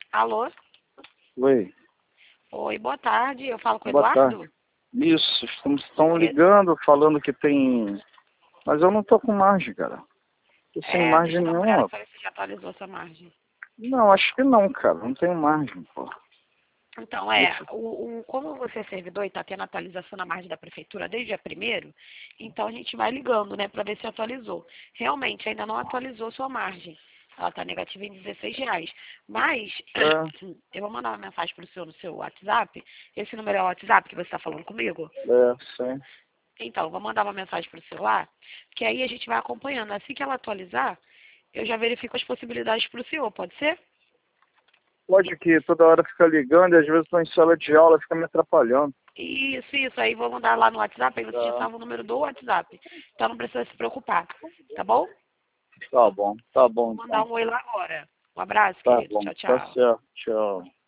Alô? Oi, Oi, boa tarde. Eu falo com o boa Eduardo? tarde. Isso, estão ligando, falando que tem... Mas eu não tô com margem, cara. Tô sem margem Deixa eu dar uma olhada nenhuma. pra ver se já atualizou essa margem. Não, acho que não, cara. Não tenho margem, pô. Então, como você é servidor e está tendo atualização na margem da prefeitura desde o dia 1º, então a gente vai ligando, né, para ver se atualizou. Realmente, ainda não atualizou sua margem. Ela está negativa em R$ 16. Mas, eu vou mandar uma mensagem para o senhor no seu WhatsApp. Esse número é o WhatsApp que você está falando comigo? Sim. Então, eu vou mandar uma mensagem para o celular, que aí a gente vai acompanhando. Assim que ela atualizar, eu já verifico as possibilidades para o senhor, pode ser? Pode que toda hora fica ligando e às vezes estou em sala de aula, fica me atrapalhando. Isso. Aí vou mandar lá no WhatsApp, aí você já salva o número do WhatsApp. Então não precisa se preocupar, tá bom? Tá bom Vou mandar então. um oi lá agora. Um abraço, Tá querido. bom, Tchau, tá tchau. certo, tchau.